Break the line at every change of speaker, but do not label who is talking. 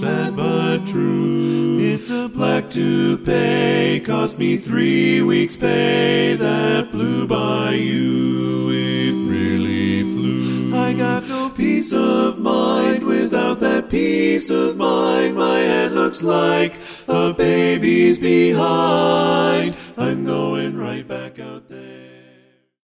sad but true. It's a black toupee, cost me 3 weeks' pay. That blew by you, it really flew. I got no peace of mind without that peace of mind. My head looks like a baby's behind. I'm going right back out there.